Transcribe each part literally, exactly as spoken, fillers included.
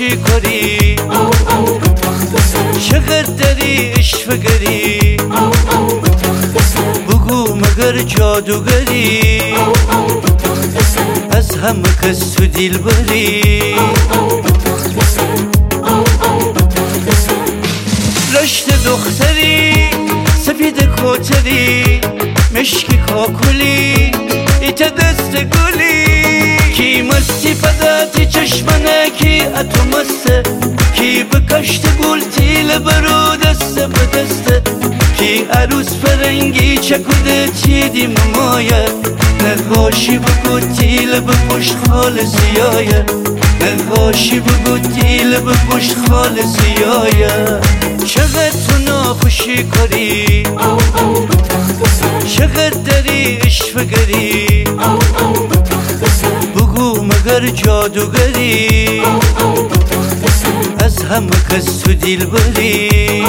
خوشی کاری چقدر داری عشق گری بگو مگر جادوگری از همه کس تو دل بری رشت دختری سفید کوتری مشکی کاکولی ایت دست گلی کی مستی فداتی چشمنه کی اتو مسته کی بکشت گل تیل برو دست به دسته کی عروس فرنگی چکوده چیدی ممایه نقاشی بگو تیل بپشت خالصیایه نقاشی بگو تیل بپشت خالصیایه چقدر تو ناخوشی کاری چقدر داری عشق گری بگو مگر جادوگری از همه کس تو دل بری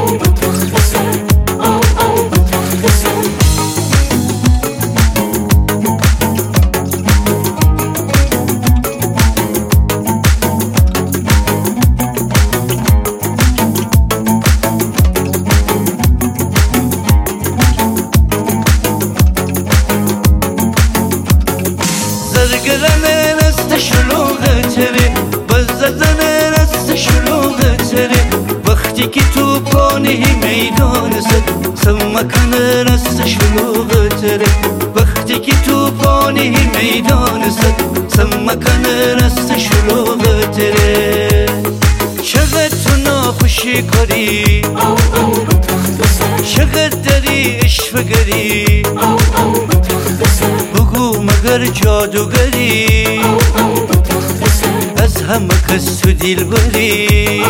زرگرنه نست شلوغه تره بزدنه نست شلوغه تره وقتی که تو پانه میدان زد سمکنه نست شلوغه تره وقتی که تو پانه میدان زد سمکنه نست شلوغه تره چقدر تو ناخوشی کاری چقدر داری عشق گری بگو مگر جادوگری از همه کس تو دل بری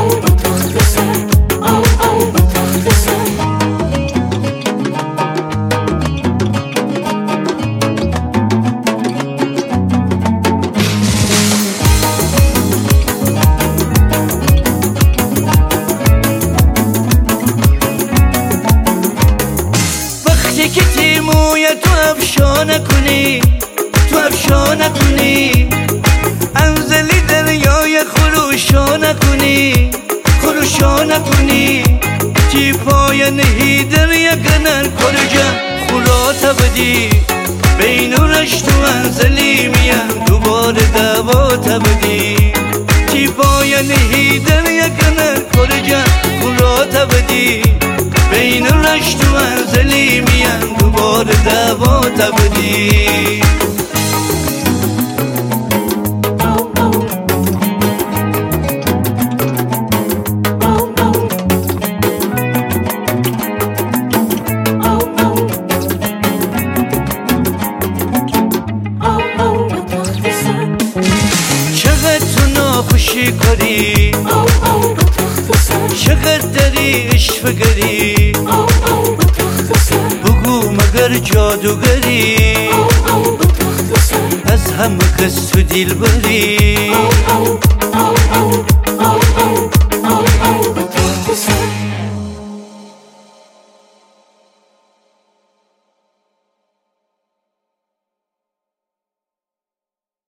وقتی که تیموی تو افشانه کنی تو افشانه کنی انزلی دریای خروشانه کنی خروشانه کنی تی پای نهی دریا کنر کرجا خلاتا بدی بین رشت و انزلی میان دوباره دواتا بدی تی پای نهی دریا کنر کرجا خلاتا بدی بین رشت و انزلی میان دوباره دواتا بدی چقدر تو ناخوشی کاری چقدر داری عشق گری بگو مگر جادوگری از همه کس تو دل بری